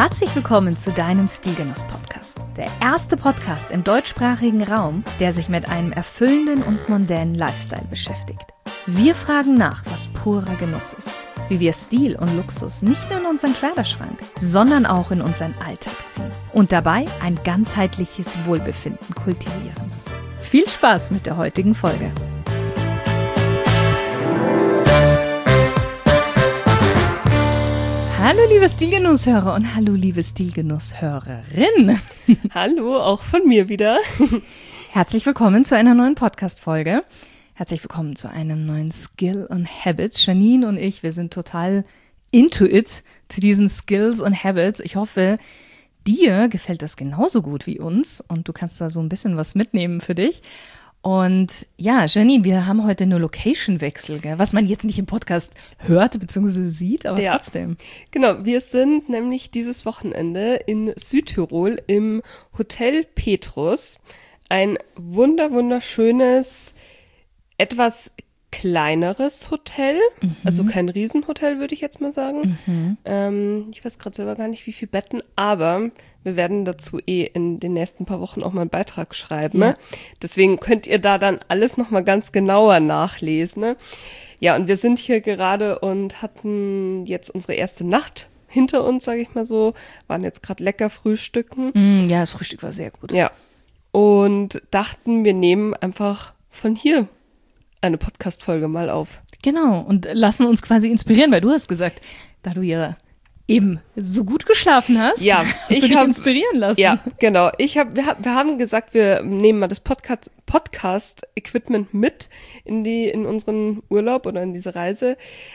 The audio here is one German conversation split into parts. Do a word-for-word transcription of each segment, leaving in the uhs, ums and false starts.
Herzlich willkommen zu deinem Stilgenuss-Podcast. Der erste Podcast im deutschsprachigen Raum, der sich mit einem erfüllenden und mondänen Lifestyle beschäftigt. Wir fragen nach, was purer Genuss ist. Wie wir Stil und Luxus nicht nur in unseren Kleiderschrank, sondern auch in unseren Alltag ziehen. Und dabei ein ganzheitliches Wohlbefinden kultivieren. Viel Spaß mit der heutigen Folge. Hallo liebe Stilgenusshörer und hallo liebe Stilgenusshörerin. Hallo, auch von mir wieder. Herzlich willkommen zu einer neuen Podcast-Folge. Herzlich willkommen zu einem neuen Skill und Habits. Janine und ich, wir sind total into it, zu diesen Skills und Habits. Ich hoffe, dir gefällt das genauso gut wie uns und du kannst da so ein bisschen was mitnehmen für dich. Und ja, Janine, wir haben heute eine Location-Wechsel, gell? Was man jetzt nicht im Podcast hört bzw. sieht, aber ja, trotzdem. Genau, wir sind nämlich dieses Wochenende in Südtirol im Hotel Petrus. Ein wunder wunderschönes, etwas kleineres Hotel, mhm. also kein Riesenhotel, würde ich jetzt mal sagen. Mhm. Ähm, ich weiß gerade selber gar nicht, wie viele Betten, aber wir werden dazu eh in den nächsten paar Wochen auch mal einen Beitrag schreiben. Ja. Deswegen könnt ihr da dann alles nochmal ganz genauer nachlesen. Ne? Ja, und wir sind hier gerade und hatten jetzt unsere erste Nacht hinter uns, sage ich mal so. Waren jetzt gerade lecker frühstücken. Mm, ja, das Frühstück war sehr gut. Ja, und dachten, wir nehmen einfach von hier eine Podcast-Folge mal auf. Genau, und lassen uns quasi inspirieren, weil du hast gesagt, da du ja eben so gut geschlafen hast, ja, hast ich du dich hab, inspirieren lassen. Ja, genau. Ich hab, wir, hab, wir haben gesagt, wir nehmen mal das Podcast, Podcast-Equipment mit in, die, in unseren Urlaub oder in diese Reise.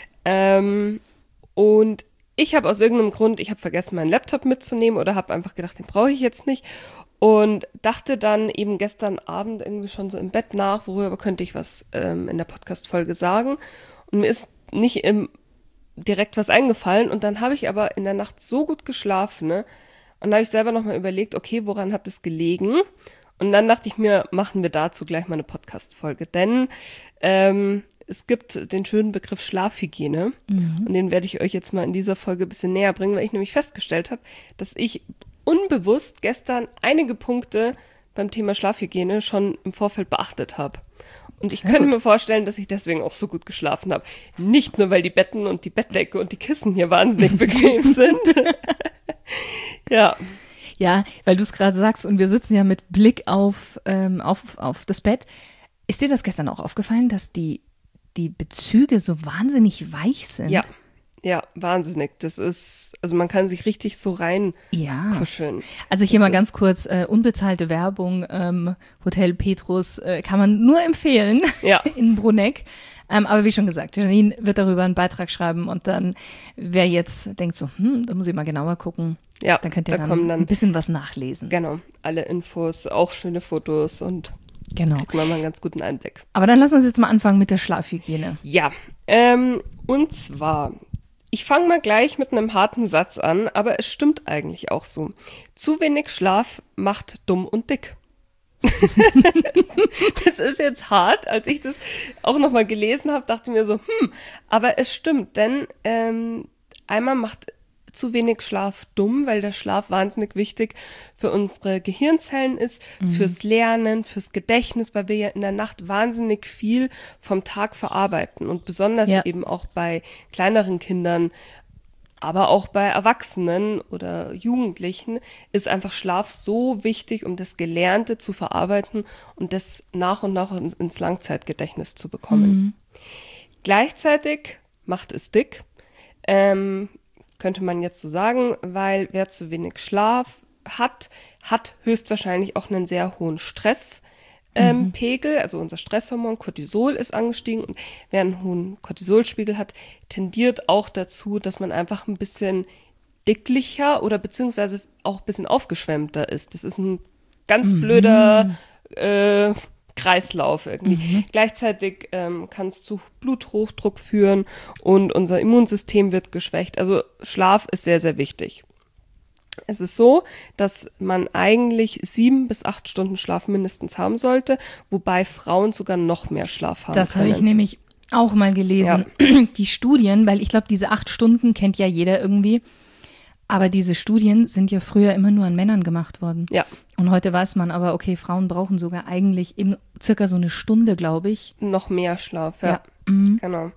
Ähm, und ich habe aus irgendeinem Grund, ich habe vergessen, meinen Laptop mitzunehmen oder habe einfach gedacht, den brauche ich jetzt nicht. Und dachte dann eben gestern Abend irgendwie schon so im Bett nach, worüber könnte ich was ähm, in der Podcast-Folge sagen. Und mir ist nicht im, direkt was eingefallen. Und dann habe ich aber in der Nacht so gut geschlafen, ne? Und dann habe ich selber nochmal überlegt, okay, woran hat es gelegen? Und dann dachte ich mir, machen wir dazu gleich mal eine Podcast-Folge. Denn ähm, es gibt den schönen Begriff Schlafhygiene. Mhm. Und den werde ich euch jetzt mal in dieser Folge ein bisschen näher bringen, weil ich nämlich festgestellt habe, dass ich unbewusst gestern einige Punkte beim Thema Schlafhygiene schon im Vorfeld beachtet habe. Und ich Sehr könnte gut. mir vorstellen, dass ich deswegen auch so gut geschlafen habe. Nicht nur, weil die Betten und die Bettdecke und die Kissen hier wahnsinnig bequem sind. Ja. Ja, weil du es gerade sagst und wir sitzen ja mit Blick auf, ähm, auf, auf das Bett. Ist dir das gestern auch aufgefallen, dass die, die Bezüge so wahnsinnig weich sind? Ja. Ja, wahnsinnig. Das ist, also man kann sich richtig so rein ja. kuscheln. Also hier das mal ganz kurz, äh, unbezahlte Werbung, ähm, Hotel Petrus äh, kann man nur empfehlen ja. in Bruneck. Ähm, aber wie schon gesagt, Janine wird darüber einen Beitrag schreiben und dann, wer jetzt denkt so, hm, da muss ich mal genauer gucken, ja, dann könnt ihr da dann, dann ein bisschen was nachlesen. Genau, alle Infos, auch schöne Fotos und genau. kriegt man mal einen ganz guten Einblick. Aber dann lass uns jetzt mal anfangen mit der Schlafhygiene. Ja, ähm, und zwar ich fange mal gleich mit einem harten Satz an, aber es stimmt eigentlich auch so. Zu wenig Schlaf macht dumm und dick. Das ist jetzt hart. Als ich das auch nochmal gelesen habe, dachte ich mir so, hm, aber es stimmt, denn ähm, einmal macht zu wenig Schlaf dumm, weil der Schlaf wahnsinnig wichtig für unsere Gehirnzellen ist, mhm. fürs Lernen, fürs Gedächtnis, weil wir ja in der Nacht wahnsinnig viel vom Tag verarbeiten und besonders ja. eben auch bei kleineren Kindern, aber auch bei Erwachsenen oder Jugendlichen ist einfach Schlaf so wichtig, um das Gelernte zu verarbeiten und das nach und nach ins, ins Langzeitgedächtnis zu bekommen. Mhm. Gleichzeitig macht es dick, ähm, könnte man jetzt so sagen, weil wer zu wenig Schlaf hat, hat höchstwahrscheinlich auch einen sehr hohen Stresspegel. Ähm, mhm. Also unser Stresshormon Cortisol ist angestiegen und wer einen hohen Cortisolspiegel hat, tendiert auch dazu, dass man einfach ein bisschen dicklicher oder beziehungsweise auch ein bisschen aufgeschwemmter ist. Das ist ein ganz mhm. blöder äh, Kreislauf irgendwie. Mhm. Gleichzeitig ähm, kann es zu Bluthochdruck führen und unser Immunsystem wird geschwächt. Also Schlaf ist sehr, sehr wichtig. Es ist so, dass man eigentlich sieben bis acht Stunden Schlaf mindestens haben sollte, wobei Frauen sogar noch mehr Schlaf haben Das können. habe ich nämlich auch mal gelesen. Ja. Die Studien, weil ich glaube, diese acht Stunden kennt ja jeder irgendwie. Aber diese Studien sind ja früher immer nur an Männern gemacht worden. Ja. Und heute weiß man aber, okay, Frauen brauchen sogar eigentlich eben circa so eine Stunde, glaube ich. Noch mehr Schlaf, ja. Ja. Mhm. Genau.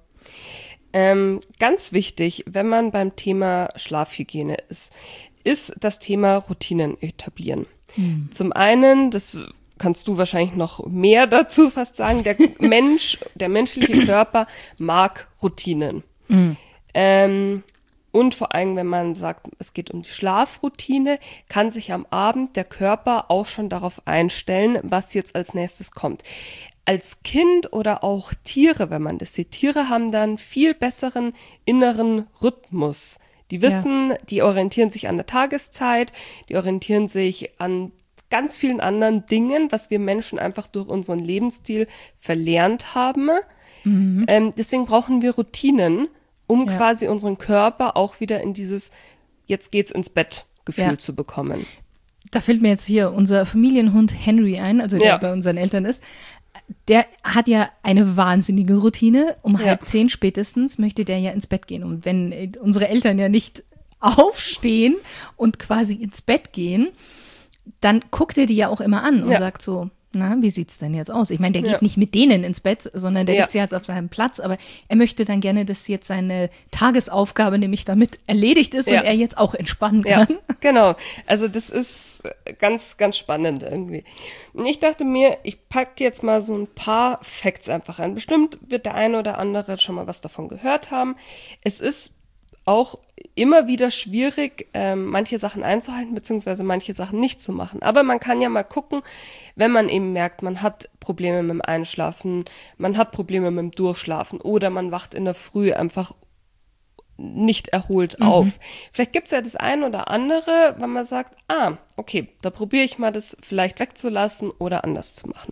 Ähm, ganz wichtig, wenn man beim Thema Schlafhygiene ist, ist das Thema Routinen etablieren. Mhm. Zum einen, das kannst du wahrscheinlich noch mehr dazu fast sagen, der Mensch, der menschliche Körper mag Routinen. Mhm. Ähm, und vor allem, wenn man sagt, es geht um die Schlafroutine, kann sich am Abend der Körper auch schon darauf einstellen, was jetzt als nächstes kommt. Als Kind oder auch Tiere, wenn man das sieht, Tiere haben dann viel besseren inneren Rhythmus. Die wissen, ja. die orientieren sich an der Tageszeit, die orientieren sich an ganz vielen anderen Dingen, was wir Menschen einfach durch unseren Lebensstil verlernt haben. Mhm. Ähm, deswegen brauchen wir Routinen, um ja. quasi unseren Körper auch wieder in dieses jetzt geht's ins Bett Gefühl ja. zu bekommen. Da fällt mir jetzt hier unser Familienhund Henry ein, also der ja. bei unseren Eltern ist. Der hat ja eine wahnsinnige Routine. Um Ja. halb zehn spätestens möchte der ja ins Bett gehen. Und wenn äh, unsere Eltern ja nicht aufstehen und quasi ins Bett gehen, dann guckt er die ja auch immer an und Ja. sagt so, na, wie sieht's denn jetzt aus? Ich meine, der geht Ja. nicht mit denen ins Bett, sondern der Ja. liegt ja jetzt auf seinem Platz, aber er möchte dann gerne, dass jetzt seine Tagesaufgabe nämlich damit erledigt ist Ja. und er jetzt auch entspannen Ja, kann. genau. Also das ist ganz, ganz spannend irgendwie. Und ich dachte mir, ich packe jetzt mal so ein paar Facts einfach an. Bestimmt wird der eine oder andere schon mal was davon gehört haben. Es ist auch immer wieder schwierig, ähm, manche Sachen einzuhalten, beziehungsweise manche Sachen nicht zu machen. Aber man kann ja mal gucken, wenn man eben merkt, man hat Probleme mit dem Einschlafen, man hat Probleme mit dem Durchschlafen oder man wacht in der Früh einfach nicht erholt auf. Mhm. Vielleicht gibt es ja das eine oder andere, wenn man sagt, ah, okay, da probiere ich mal das vielleicht wegzulassen oder anders zu machen.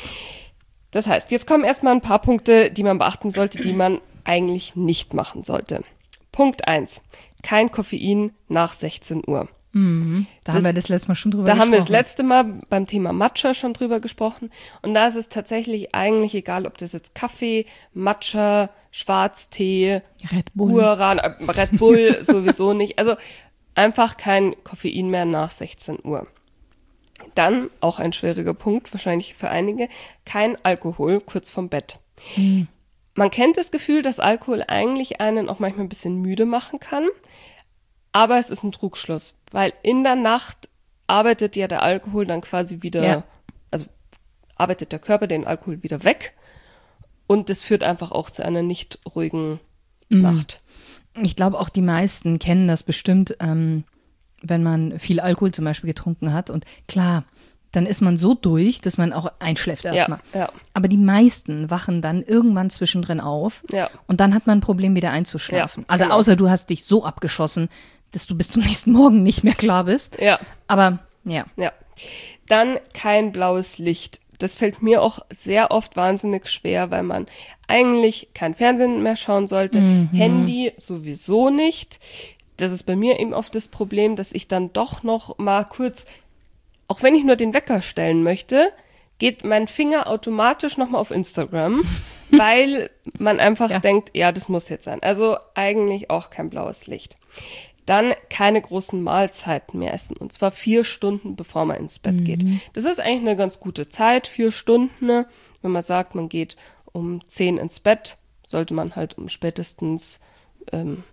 Das heißt, jetzt kommen erstmal ein paar Punkte, die man beachten sollte, die man eigentlich nicht machen sollte. Punkt eins. Kein Koffein nach sechzehn Uhr. Mhm. Da Das- haben wir das letzte Mal schon drüber Da gesprochen. haben wir das letzte Mal beim Thema Matcha schon drüber gesprochen. Und da ist es tatsächlich eigentlich egal, ob das jetzt Kaffee, Matcha, Schwarztee, Red Bull. Guaran, äh, Red Bull sowieso nicht. Also einfach kein Koffein mehr nach sechzehn Uhr. Dann, auch ein schwieriger Punkt, wahrscheinlich für einige, kein Alkohol kurz vorm Bett. Mhm. Man kennt das Gefühl, dass Alkohol eigentlich einen auch manchmal ein bisschen müde machen kann, aber es ist ein Trugschluss, weil in der Nacht arbeitet ja der Alkohol dann quasi wieder, Ja. also arbeitet der Körper den Alkohol wieder weg und das führt einfach auch zu einer nicht ruhigen Nacht. Ich glaube, auch die meisten kennen das bestimmt, ähm, wenn man viel Alkohol zum Beispiel getrunken hat. Und klar, dann ist man so durch, dass man auch einschläft erstmal. Ja, ja. Aber die meisten wachen dann irgendwann zwischendrin auf Ja. und dann hat man ein Problem, wieder einzuschlafen. Ja, also genau. außer du hast dich so abgeschossen, dass du bis zum nächsten Morgen nicht mehr klar bist. Ja. Aber ja, Ja, dann kein blaues Licht. Das fällt mir auch sehr oft wahnsinnig schwer, weil man eigentlich kein Fernsehen mehr schauen sollte. Handy sowieso nicht. Das ist bei mir eben oft das Problem, dass ich dann doch noch mal kurz, auch wenn ich nur den Wecker stellen möchte, geht mein Finger automatisch noch mal auf Instagram, weil man einfach Ja. denkt, ja, das muss jetzt sein. Also eigentlich auch kein blaues Licht. Dann keine großen Mahlzeiten mehr essen. Und zwar vier Stunden, bevor man ins Bett geht. Das ist eigentlich eine ganz gute Zeit, vier Stunden. ne? Wenn man sagt, man geht um zehn ins Bett, sollte man halt um spätestens ähm,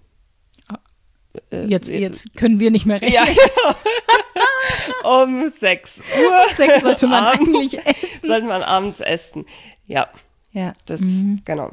äh, jetzt, äh, jetzt können wir nicht mehr rechnen. ja, genau. um sechs Uhr Sechs sollte man abends eigentlich essen. sollte man abends essen. Ja, Ja. das, genau.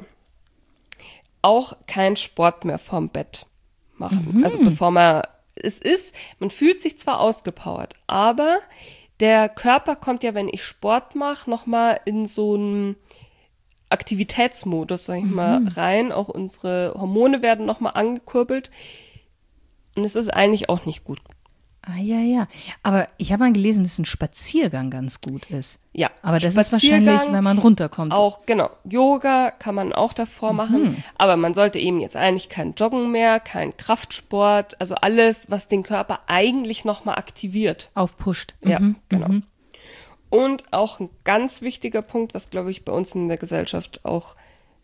Auch kein Sport mehr vorm Bett machen. Also bevor man, es ist, man fühlt sich zwar ausgepowert, aber der Körper kommt ja, wenn ich Sport mache, nochmal in so einen Aktivitätsmodus, sag ich mal, rein. Auch unsere Hormone werden nochmal angekurbelt. Und es ist eigentlich auch nicht gut. Ah, ja, ja. Aber ich habe mal gelesen, dass ein Spaziergang ganz gut ist. Ja, Aber das ist Spaziergang, wahrscheinlich, wenn man runterkommt. Auch, genau. Yoga kann man auch davor machen. Aber man sollte eben jetzt eigentlich kein Joggen mehr, kein Kraftsport. Also alles, was den Körper eigentlich nochmal aktiviert. Aufpusht. Ja, Mhm. genau. Und auch ein ganz wichtiger Punkt, was, glaube ich, bei uns in der Gesellschaft auch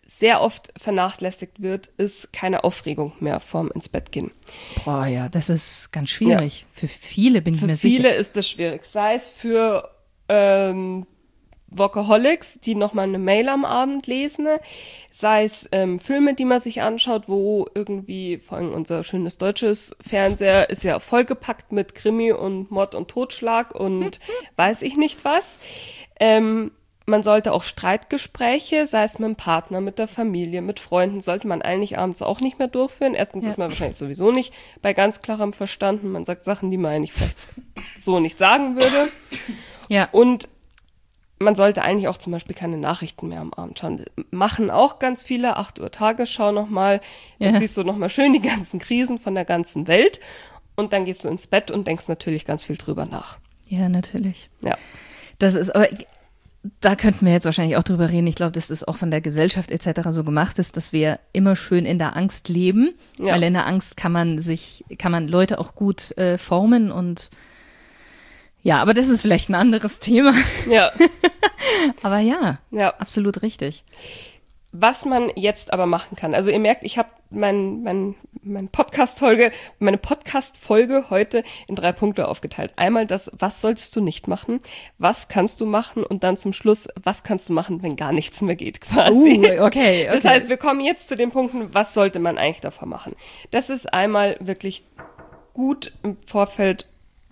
sehr oft vernachlässigt wird, ist keine Aufregung mehr vorm ins Bett gehen. Boah, ja, das ist ganz schwierig. Ja. Für viele bin ich für mir sicher. Für viele ist das schwierig. Sei es für ähm, Workaholics, die nochmal eine Mail am Abend lesen, sei es ähm, Filme, die man sich anschaut, wo irgendwie, vor allem unser schönes deutsches Fernseher ist ja vollgepackt mit Krimi und Mord und Totschlag und weiß ich nicht was. Ähm, man sollte auch Streitgespräche, sei es mit dem Partner, mit der Familie, mit Freunden, sollte man eigentlich abends auch nicht mehr durchführen. Erstens ja. ist man wahrscheinlich sowieso nicht bei ganz klarem Verstand. Man sagt Sachen, die man eigentlich vielleicht so nicht sagen würde. Ja. Und man sollte eigentlich auch zum Beispiel keine Nachrichten mehr am Abend schauen. Machen auch ganz viele, acht Uhr Tagesschau nochmal. Dann ja. siehst du nochmal schön die ganzen Krisen von der ganzen Welt. Und dann gehst du ins Bett und denkst natürlich ganz viel drüber nach. Ja, natürlich. Ja. Das ist, aber da könnten wir jetzt wahrscheinlich auch drüber reden. Ich glaube, dass das auch von der Gesellschaft et cetera so gemacht ist, dass wir immer schön in der Angst leben. Ja. Weil in der Angst kann man sich, kann man Leute auch gut äh, formen und ja, aber das ist vielleicht ein anderes Thema. Ja. Aber ja, ja, absolut richtig. Was man jetzt aber machen kann, also ihr merkt, ich habe mein, mein, mein Podcast-Folge, meine Podcast-Folge heute in drei Punkte aufgeteilt. Einmal das, was solltest du nicht machen, was kannst du machen und dann zum Schluss, was kannst du machen, wenn gar nichts mehr geht quasi. Uh, okay, okay. Das heißt, wir kommen jetzt zu den Punkten, was sollte man eigentlich davon machen. Das ist einmal wirklich gut im Vorfeld.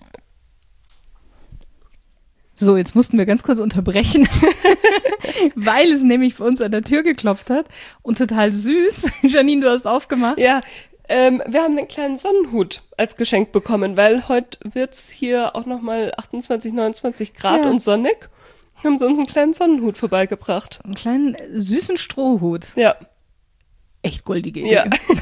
So, jetzt mussten wir ganz kurz unterbrechen, weil es nämlich bei uns an der Tür geklopft hat und total süß. Janine, du hast aufgemacht. Ja, ähm, wir haben einen kleinen Sonnenhut als Geschenk bekommen, weil heute wird's hier auch nochmal achtundzwanzig, neunundzwanzig Grad ja. und sonnig. Haben sie uns einen kleinen Sonnenhut vorbeigebracht. Einen kleinen süßen Strohhut. Ja. Echt goldige Idee. Ja.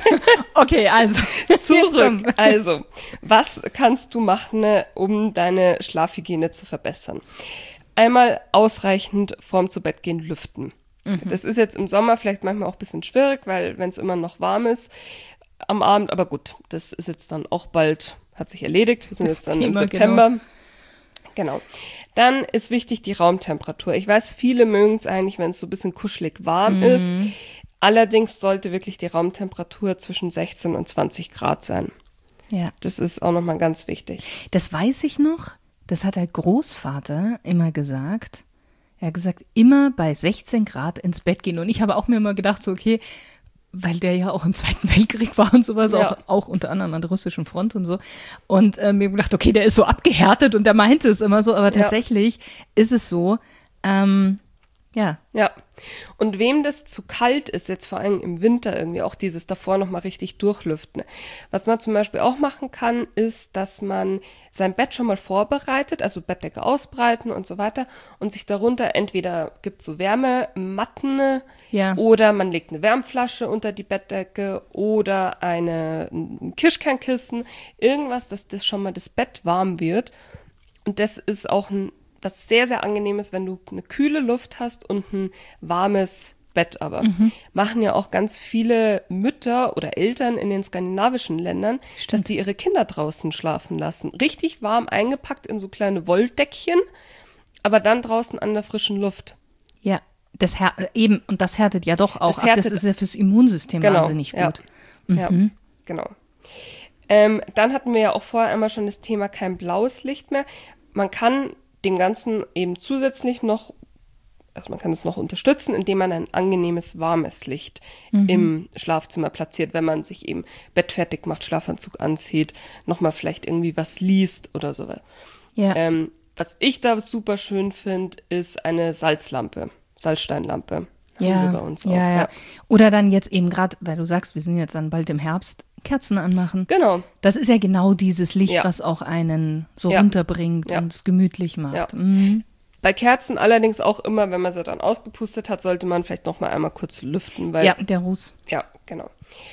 Okay, also. Zurück. Also, was kannst du machen, um deine Schlafhygiene zu verbessern? Einmal ausreichend vorm Zubettgehen lüften. Mhm. Das ist jetzt im Sommer vielleicht manchmal auch ein bisschen schwierig, weil wenn es immer noch warm ist am Abend, aber gut, das ist jetzt dann auch bald, hat sich erledigt. Wir sind jetzt dann im September. Genau. Genau. Dann ist wichtig die Raumtemperatur. Ich weiß, viele mögen es eigentlich, wenn es so ein bisschen kuschelig warm mhm. ist. Allerdings sollte wirklich die Raumtemperatur zwischen sechzehn und zwanzig Grad sein. Ja. Das ist auch nochmal ganz wichtig. Das weiß ich noch. Das hat der Großvater immer gesagt. Er hat gesagt, immer bei sechzehn Grad ins Bett gehen. Und ich habe auch mir immer gedacht, so okay, weil der ja auch im Zweiten Weltkrieg war und sowas, ja. auch, auch unter anderem an der russischen Front und so. Und äh, mir gedacht, okay, der ist so abgehärtet und der meinte es immer so. Aber tatsächlich ja. ist es so, ähm, ja. Ja. Und wem das zu kalt ist, jetzt vor allem im Winter irgendwie auch dieses davor nochmal richtig durchlüften. Was man zum Beispiel auch machen kann, ist, dass man sein Bett schon mal vorbereitet, also Bettdecke ausbreiten und so weiter und sich darunter entweder gibt es so Wärmematten ja. oder man legt eine Wärmflasche unter die Bettdecke oder eine, ein Kirschkernkissen, irgendwas, dass das schon mal das Bett warm wird. Und das ist auch ein was sehr, sehr angenehm ist, wenn du eine kühle Luft hast und ein warmes Bett aber. Mhm. Machen ja auch ganz viele Mütter oder Eltern in den skandinavischen Ländern, Stimmt. dass die ihre Kinder draußen schlafen lassen. Richtig warm eingepackt in so kleine Wolldeckchen, aber dann draußen an der frischen Luft. Ja, das här- eben, und das härtet ja doch auch das ab. Das ist ja fürs Immunsystem genau, wahnsinnig gut. Ja, mhm. ja genau. Ähm, dann hatten wir ja auch vorher einmal schon das Thema kein blaues Licht mehr. Man kann dem Ganzen eben zusätzlich noch, also man kann es noch unterstützen, indem man ein angenehmes, warmes Licht mhm. im Schlafzimmer platziert, wenn man sich eben bettfertig macht, Schlafanzug anzieht, nochmal vielleicht irgendwie was liest oder so. Ja. Ähm, was ich da super schön finde, ist eine Salzlampe, Salzsteinlampe. Ja, haben wir bei uns ja, auch. ja. Ja. Oder dann jetzt eben gerade, weil du sagst, wir sind jetzt dann bald im Herbst, Kerzen anmachen. Genau. Das ist ja genau dieses Licht, ja. was auch einen so ja. runterbringt ja. und es gemütlich macht. Ja. Mhm. Bei Kerzen allerdings auch immer, wenn man sie dann ausgepustet hat, sollte man vielleicht noch mal einmal kurz lüften. Weil, ja, der Ruß. Ja, genau.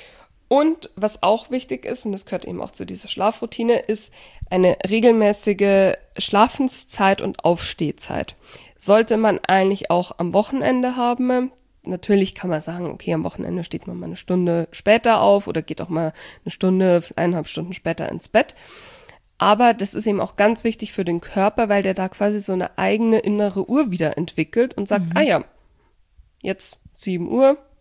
Und was auch wichtig ist, und das gehört eben auch zu dieser Schlafroutine, ist eine regelmäßige Schlafenszeit und Aufstehzeit. Sollte man eigentlich auch am Wochenende haben. Natürlich kann man sagen, okay, am Wochenende steht man mal eine Stunde später auf oder geht auch mal eine Stunde, eineinhalb Stunden später ins Bett. Aber das ist eben auch ganz wichtig für den Körper, weil der da quasi so eine eigene innere Uhr wieder entwickelt und sagt, mhm. ah ja, jetzt sieben Uhr,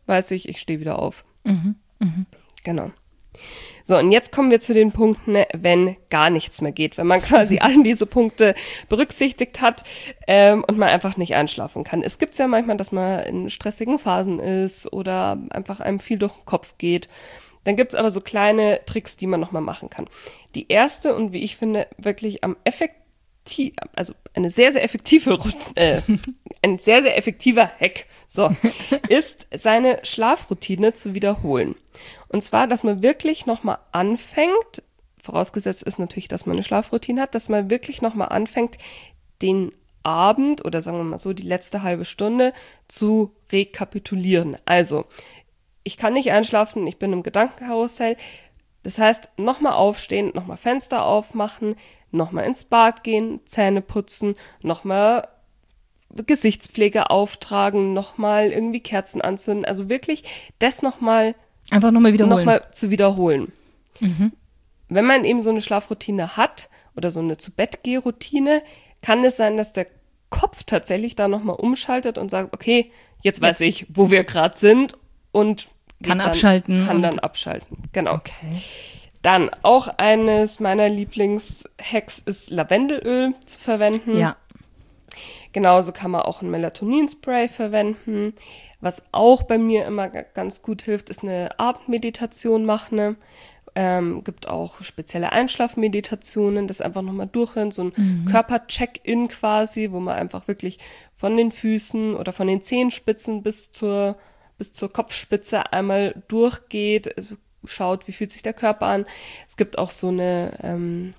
weiß ich, ich stehe wieder auf. Mhm. Mhm. Genau. So, und jetzt kommen wir zu den Punkten, wenn gar nichts mehr geht, wenn man quasi all diese Punkte berücksichtigt hat ähm, und man einfach nicht einschlafen kann. Es gibt es ja manchmal, dass man in stressigen Phasen ist oder einfach einem viel durch den Kopf geht. Dann gibt es aber so kleine Tricks, die man nochmal machen kann. Die erste und wie ich finde, wirklich am effektiv, also eine sehr, sehr effektive, äh, ein sehr, sehr effektiver Hack, so, ist seine Schlafroutine zu wiederholen. Und zwar, dass man wirklich nochmal anfängt, vorausgesetzt ist natürlich, dass man eine Schlafroutine hat, dass man wirklich nochmal anfängt, den Abend oder sagen wir mal so die letzte halbe Stunde zu rekapitulieren. Also, ich kann nicht einschlafen, ich bin im Gedankenkarussell. Das heißt, nochmal aufstehen, nochmal Fenster aufmachen, nochmal ins Bad gehen, Zähne putzen, nochmal Gesichtspflege auftragen, nochmal irgendwie Kerzen anzünden. Also wirklich das nochmal Einfach nochmal wiederholen. Nochmal zu wiederholen. Mhm. Wenn man eben so eine Schlafroutine hat oder so eine Zu-Bett-Geh-Routine, kann es sein, dass der Kopf tatsächlich da nochmal umschaltet und sagt, okay, jetzt weiß Jetzt. ich, wo wir gerade sind und Kann dann, abschalten Kann und- dann abschalten, genau. Okay. Dann auch eines meiner Lieblingshacks ist Lavendelöl zu verwenden. Ja. Genauso kann man auch ein Melatonin-Spray verwenden. Was auch bei mir immer g- ganz gut hilft, ist eine Abendmeditation machen. Ne? Ähm, gibt auch spezielle Einschlafmeditationen, das einfach nochmal durchhören, so ein Mhm. Körper-Check-In quasi, wo man einfach wirklich von den Füßen oder von den Zehenspitzen bis zur, bis zur Kopfspitze einmal durchgeht, also schaut, wie fühlt sich der Körper an. Es gibt auch so eine ähm,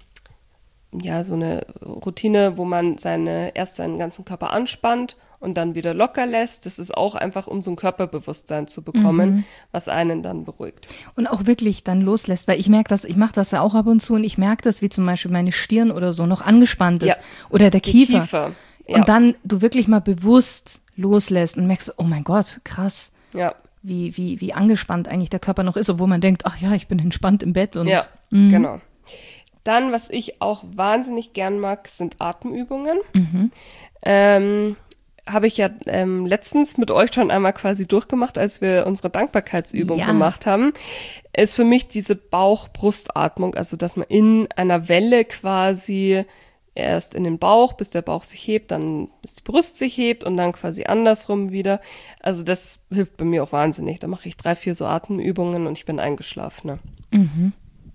ja, so eine Routine, wo man seine, erst seinen ganzen Körper anspannt und dann wieder locker lässt. Das ist auch einfach, um so ein Körperbewusstsein zu bekommen, Mhm. was einen dann beruhigt. Und auch wirklich dann loslässt, weil ich merke das, ich mache das ja auch ab und zu und ich merke das, wie zum Beispiel meine Stirn oder so noch angespannt ist Ja. oder der Die Kiefer. Kiefer. Ja. Und dann du wirklich mal bewusst loslässt und merkst, oh mein Gott, krass, ja, wie, wie, wie angespannt eigentlich der Körper noch ist, obwohl man denkt, ach ja, ich bin entspannt im Bett. Und ja, Mhm. genau. Dann, was ich auch wahnsinnig gern mag, sind Atemübungen. Mhm. Ähm, habe ich ja ähm, letztens mit euch schon einmal quasi durchgemacht, als wir unsere Dankbarkeitsübung Ja. gemacht haben, ist für mich diese Bauch-Brust-Atmung, also dass man in einer Welle quasi erst in den Bauch, bis der Bauch sich hebt, dann bis die Brust sich hebt und dann quasi andersrum wieder. Also das hilft bei mir auch wahnsinnig. Da mache ich drei, vier so Atemübungen und ich bin eingeschlafen. Ne? Mhm.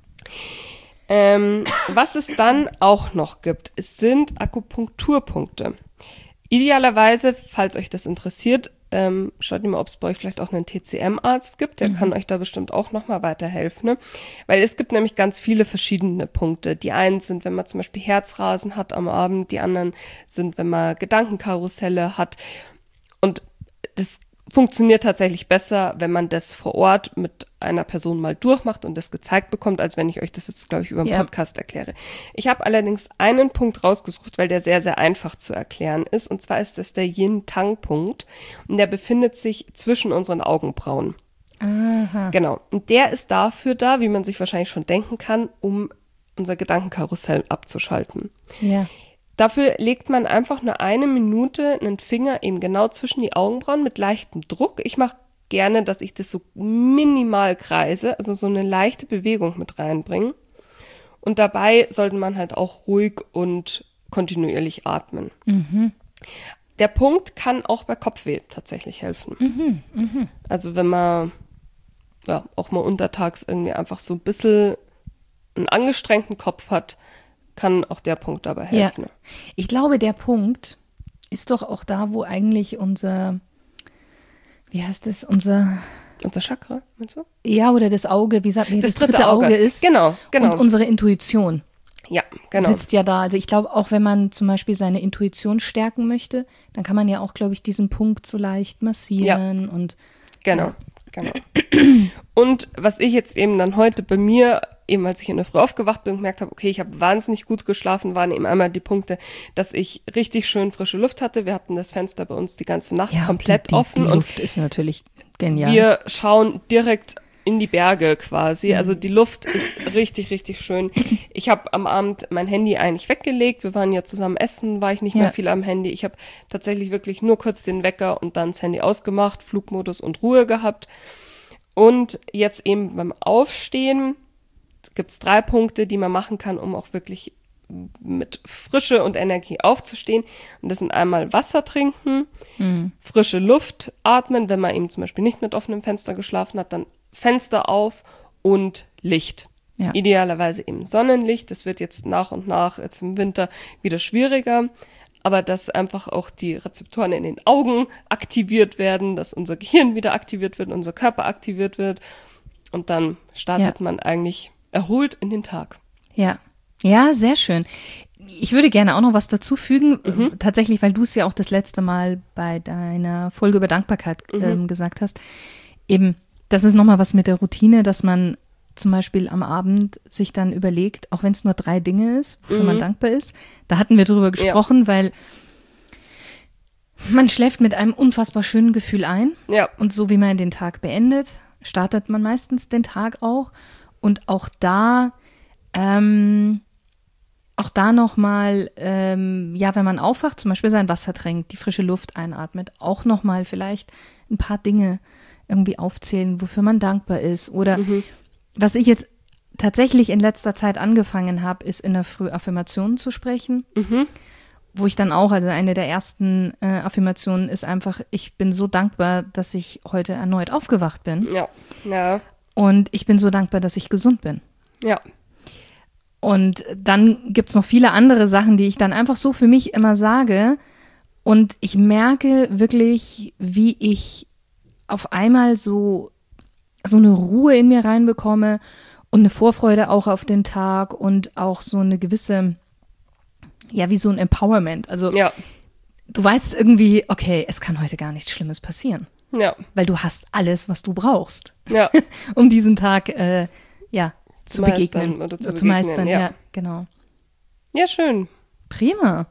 Ähm, was es dann auch noch gibt, es sind Akupunkturpunkte. Idealerweise, falls euch das interessiert, ähm, schaut mal, ob es bei euch vielleicht auch einen T C M-Arzt gibt. Der kann euch da bestimmt auch nochmal weiterhelfen. Ne? Weil es gibt nämlich ganz viele verschiedene Punkte. Die einen sind, wenn man zum Beispiel Herzrasen hat am Abend. Die anderen sind, wenn man Gedankenkarusselle hat. Und das funktioniert tatsächlich besser, wenn man das vor Ort mit einer Person mal durchmacht und das gezeigt bekommt, als wenn ich euch das jetzt, glaube ich, über einen Ja. Podcast erkläre. Ich habe allerdings einen Punkt rausgesucht, weil der sehr, sehr einfach zu erklären ist. Und zwar ist das der Yin-Tang-Punkt. Und der befindet sich zwischen unseren Augenbrauen. Aha. Genau. Und der ist dafür da, wie man sich wahrscheinlich schon denken kann, um unser Gedankenkarussell abzuschalten. Ja. Dafür legt man einfach nur eine Minute einen Finger eben genau zwischen die Augenbrauen mit leichtem Druck. Ich mache gerne, dass ich das so minimal kreise, also so eine leichte Bewegung mit reinbringen. Und dabei sollte man halt auch ruhig und kontinuierlich atmen. Mhm. Der Punkt kann auch bei Kopfweh tatsächlich helfen. Mhm. Mhm. Also wenn man ja auch mal untertags irgendwie einfach so ein bisschen einen angestrengten Kopf hat, kann auch der Punkt dabei helfen. Ja. Ich glaube, der Punkt ist doch auch da, wo eigentlich unser, wie heißt es, unser, Unser Chakra, meinst du? ja, oder das Auge, wie sagt man, Das das, dritte, dritte Auge, Auge. ist. Genau, genau. Und unsere Intuition Ja, genau. sitzt ja da. Also ich glaube, auch wenn man zum Beispiel seine Intuition stärken möchte, dann kann man ja auch, glaube ich, diesen Punkt so leicht massieren und Genau, genau. Und was ich jetzt eben dann heute bei mir, eben als ich in der Früh aufgewacht bin und gemerkt habe, okay, ich habe wahnsinnig gut geschlafen, waren eben einmal die Punkte, dass ich richtig schön frische Luft hatte. Wir hatten das Fenster bei uns die ganze Nacht ja, komplett die, die, offen die und Luft ist natürlich genial. wir schauen direkt in die Berge quasi. Also die Luft ist richtig, richtig schön. ich habe am Abend mein Handy eigentlich weggelegt. Wir waren ja zusammen essen, war ich nicht Ja. mehr viel am Handy. Ich habe tatsächlich wirklich nur kurz den Wecker und dann das Handy ausgemacht, Flugmodus und Ruhe gehabt. Und jetzt eben beim Aufstehen gibt es drei Punkte, die man machen kann, um auch wirklich mit Frische und Energie aufzustehen. Und das sind einmal Wasser trinken, Mhm. frische Luft atmen, wenn man eben zum Beispiel nicht mit offenem Fenster geschlafen hat, dann Fenster auf und Licht. Ja. Idealerweise eben Sonnenlicht. Das wird jetzt nach und nach jetzt im Winter wieder schwieriger. Aber dass einfach auch die Rezeptoren in den Augen aktiviert werden, dass unser Gehirn wieder aktiviert wird, unser Körper aktiviert wird. Und dann startet Ja. man eigentlich erholt in den Tag. Ja. Ja, sehr schön. Ich würde gerne auch noch was dazu fügen, Mhm. tatsächlich, weil du es ja auch das letzte Mal bei deiner Folge über Dankbarkeit Mhm. ähm, gesagt hast. Eben, das ist nochmal was mit der Routine, dass man zum Beispiel am Abend sich dann überlegt, auch wenn es nur drei Dinge ist, wofür Mhm. man dankbar ist. Da hatten wir drüber gesprochen, weil man schläft mit einem unfassbar schönen Gefühl ein. Ja, Und so wie man den Tag beendet, startet man meistens den Tag auch. Und auch da, ähm, auch da nochmal, ähm, ja, wenn man aufwacht, zum Beispiel sein Wasser trinkt, die frische Luft einatmet, auch nochmal vielleicht ein paar Dinge irgendwie aufzählen, wofür man dankbar ist. Oder Mhm. was ich jetzt tatsächlich in letzter Zeit angefangen habe, ist in der Früh Affirmationen zu sprechen. Mhm. Wo ich dann auch, also eine der ersten äh, Affirmationen ist einfach, ich bin so dankbar, dass ich heute erneut aufgewacht bin. ja, ja, Und ich bin so dankbar, dass ich gesund bin. ja. Und dann gibt es noch viele andere Sachen, die ich dann einfach so für mich immer sage. Und ich merke wirklich, wie ich auf einmal so, so eine Ruhe in mir reinbekomme und eine Vorfreude auch auf den Tag und auch so eine gewisse, ja, wie so ein Empowerment. Also Ja, du weißt irgendwie, okay, es kann heute gar nichts Schlimmes passieren, ja, weil du hast alles, was du brauchst, ja. um diesen Tag, äh, ja, zu, Zu meistern begegnen oder zu zu meistern. begegnen, Ja. ja. genau. Ja, schön. Prima.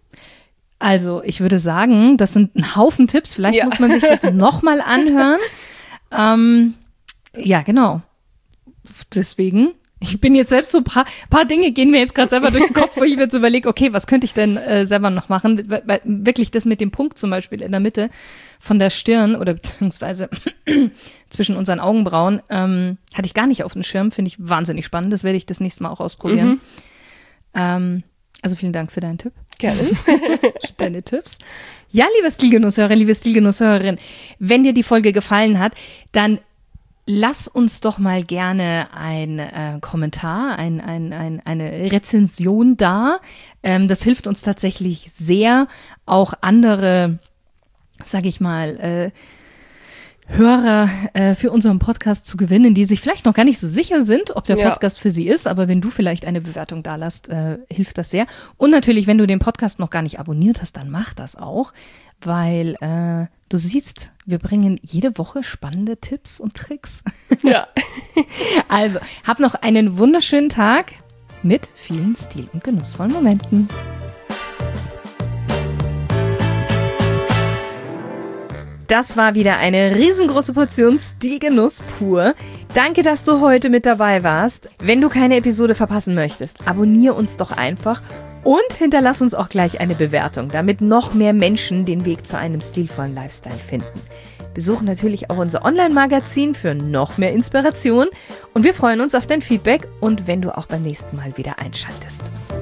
Also ich würde sagen, das sind ein Haufen Tipps. Vielleicht Ja. muss man sich das nochmal anhören. Ähm, ja, genau. Deswegen, ich bin jetzt selbst so ein paar, paar Dinge gehen mir jetzt gerade selber durch den Kopf, wo ich mir jetzt überlege, okay, was könnte ich denn äh, selber noch machen? Weil, weil wirklich das mit dem Punkt zum Beispiel in der Mitte von der Stirn oder beziehungsweise zwischen unseren Augenbrauen ähm, hatte ich gar nicht auf dem Schirm. Finde ich wahnsinnig spannend. Das werde ich das nächste Mal auch ausprobieren. Mhm. Ähm, also vielen Dank für deinen Tipp. Gerne. Deine Tipps. Ja, liebe Stilgenusshörer, liebe Stilgenusshörerin, wenn dir die Folge gefallen hat, dann lass uns doch mal gerne ein äh, Kommentar, ein, ein, ein, eine Rezension da. Ähm, das hilft uns tatsächlich sehr, auch andere, sag ich mal, äh, Hörer äh, für unseren Podcast zu gewinnen, die sich vielleicht noch gar nicht so sicher sind, ob der Ja. Podcast für sie ist, aber wenn du vielleicht eine Bewertung da lässt, äh, hilft das sehr. Und natürlich, wenn du den Podcast noch gar nicht abonniert hast, dann mach das auch, weil äh, du siehst, wir bringen jede Woche spannende Tipps und Tricks. Ja. Also, hab noch einen wunderschönen Tag mit vielen stil- und genussvollen Momenten. Das war wieder eine riesengroße Portion Stilgenuss pur. Danke, dass du heute mit dabei warst. Wenn du keine Episode verpassen möchtest, abonniere uns doch einfach und hinterlass uns auch gleich eine Bewertung, damit noch mehr Menschen den Weg zu einem stilvollen Lifestyle finden. Besuch natürlich auch unser Online-Magazin für noch mehr Inspiration und wir freuen uns auf dein Feedback und wenn du auch beim nächsten Mal wieder einschaltest.